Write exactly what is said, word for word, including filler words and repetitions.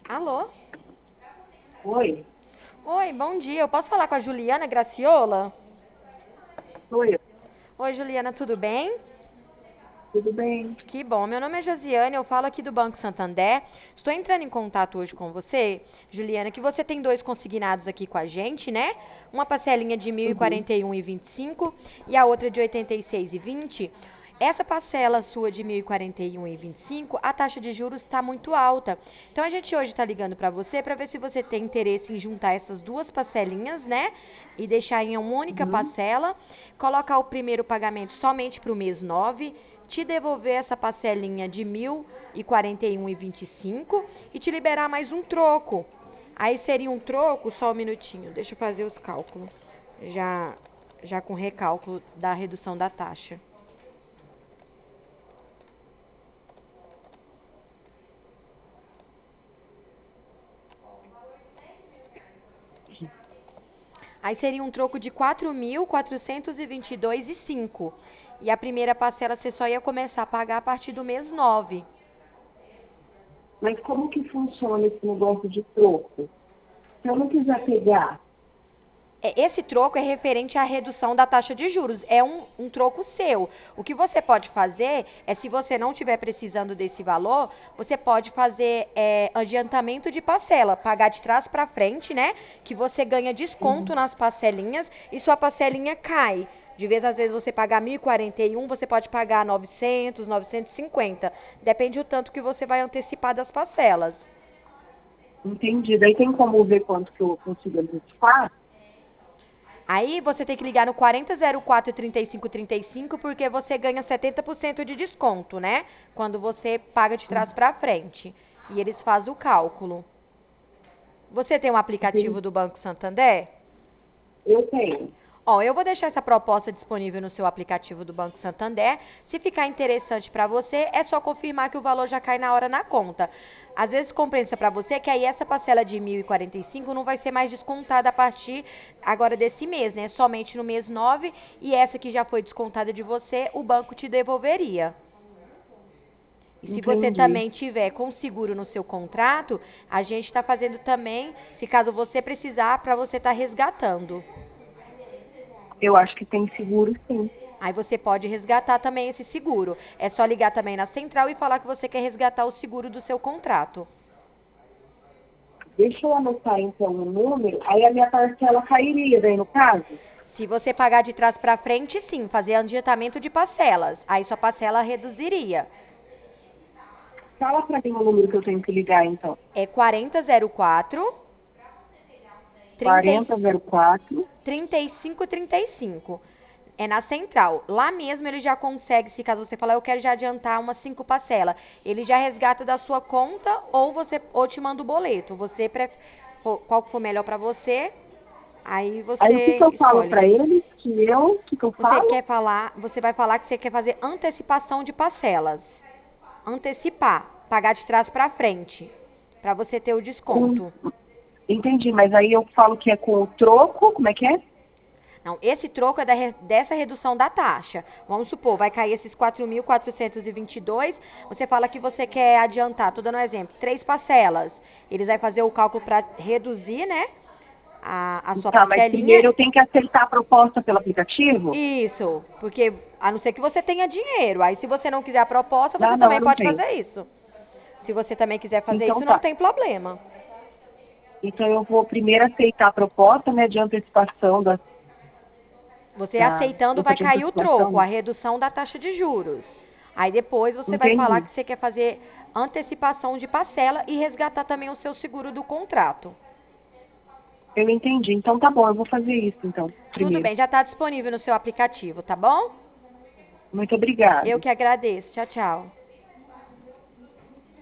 Alô? Oi, Oi, bom dia. Eu posso falar com a Juliana Graciola? sou eu. Oi, Juliana, tudo bem? Tudo bem? Que bom. Meu nome é Josiane, eu falo aqui do Banco Santander. Estou entrando em contato hoje com você, Juliana, que você tem dois consignados aqui com a gente, né? Uma parcelinha de mil e Uhum. quarenta e um e vinte e cinco e a outra de oitenta e seis e vinte. Essa parcela sua de mil e quarenta e um e vinte e cinco, a taxa de juros está muito alta. Então a gente hoje está ligando para você para ver se você tem interesse em juntar essas duas parcelinhas, né? E deixar em uma única Uhum. parcela, colocar o primeiro pagamento somente para o mês nove, te devolver essa parcelinha de mil e quarenta e um e vinte e cinco e te liberar mais um troco. Aí seria um troco, só um minutinho, deixa eu fazer os cálculos. Já já com recálculo da redução da taxa. Aí seria um troco de quatro mil quatrocentos e vinte e dois e cinco. E a primeira parcela você só ia começar a pagar a partir do mês nove. Mas como que funciona esse negócio de troco? Se eu não quiser pegar, É, esse troco é referente à redução da taxa de juros. É um, um troco seu. O que você pode fazer é, se você não estiver precisando desse valor, você pode fazer é, adiantamento de parcela, pagar de trás para frente, né? Que você ganha desconto Uhum. nas parcelinhas e sua parcelinha cai. De vez às vezes você pagar mil e quarenta e um, você pode pagar novecentos, novecentos e cinquenta. Depende do tanto que você vai antecipar das parcelas. Entendi. Daí tem como ver quanto que eu consigo antecipar? Aí você tem que ligar no quarenta zero quatro trinta e cinco trinta e cinco porque você ganha setenta por cento de desconto, né? Quando você paga de trás Uhum. para frente. E eles fazem o cálculo. Você tem um aplicativo Entendi. do Banco Santander? Eu tenho. Ó, eu vou deixar essa proposta disponível no seu aplicativo do Banco Santander. Se ficar interessante para você, é só confirmar que o valor já cai na hora na conta. Às vezes compensa para você que aí essa parcela de mil e quarenta e cinco não vai ser mais descontada a partir agora desse mês, né? Somente no mês nove e essa que já foi descontada de você, o banco te devolveria. E se você Entendi. também tiver com seguro no seu contrato, a gente está fazendo também, se caso você precisar, para você estar resgatando. Eu acho que tem seguro, sim. Aí você pode resgatar também esse seguro. É só ligar também na central e falar que você quer resgatar o seguro do seu contrato. Deixa eu anotar, então, o número. Aí a minha parcela cairia, daí no caso? Se você pagar de trás para frente, sim, fazer adiantamento de parcelas. Aí sua parcela reduziria. Fala para mim o número que eu tenho que ligar, então. É quarenta zero quatro trinta e quarenta zero quatro. trinta e cinco trinta e cinco. É na central. Lá mesmo ele já consegue, se caso você falar, eu quero já adiantar umas cinco parcelas, ele já resgata da sua conta ou você ou te manda o boleto. Você pref... qual que for melhor para você, aí Aí o que que você eu falo escolhe. para eles? Que eu, o que que eu Você falo? quer falar, você vai falar que você quer fazer antecipação de parcelas. Antecipar, pagar de trás para frente, para você ter o Com... desconto. Entendi, mas aí eu falo que é com o troco, como é que é? Não, esse troco é da re- dessa redução da taxa. Vamos supor, vai cair esses quatro mil quatrocentos e vinte e dois. Você fala que você quer adiantar, tô dando um exemplo, três parcelas. Eles vão fazer o cálculo para reduzir, né, a, a sua Tá, mas parcelinha. primeiro eu tenho que aceitar a proposta pelo aplicativo? Isso, porque a não ser que você tenha dinheiro. Aí se você não quiser a proposta, Ah, você não, também eu não pode tenho. fazer isso. Se você também quiser fazer Então isso, não tá. tem problema. Então eu vou primeiro aceitar a proposta, né, de antecipação da, Você da aceitando vai proposta de cair o troco, a antecipação. redução da taxa de juros. Aí depois você vai falar Entendi. que você quer fazer antecipação de parcela e resgatar também o seu seguro do contrato. Eu entendi. Então tá bom, eu vou fazer isso então, Tudo primeiro. bem, já está disponível no seu aplicativo, tá bom? Muito Eu obrigada. que agradeço. Tchau, tchau.